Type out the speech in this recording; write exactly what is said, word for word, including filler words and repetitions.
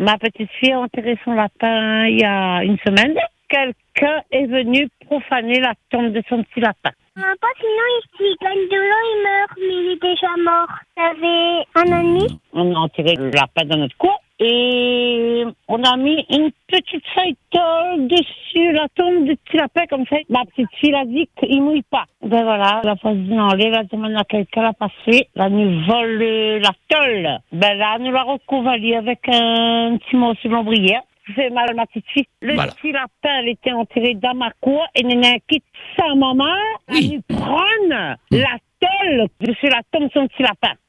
Ma petite fille a enterré son lapin il y a une semaine. Quelqu'un est venu profaner la tombe de son petit lapin. Papa, sinon, il gagne de l'eau, il meurt, mais il est déjà mort. Ça avait un an et demi. On a enterré le lapin dans notre cour et on a mis une petite feuille tôle dessus la tombe du petit lapin comme ça. Ma petite fille a dit qu'il mouille pas. Ben voilà, la voisine en l'air, elle a demandé à quelqu'un la passer. Là, nous vole euh, la tôle. Ben là, nous la recouvrir avec un petit morceau de l'ombrière. C'est mal ma petite fille. Le Voilà. petit lapin, elle était enterré dans ma cour et nous avons quitté sa maman Oui. à nous prendre la tôle sur la tombe de son petit lapin.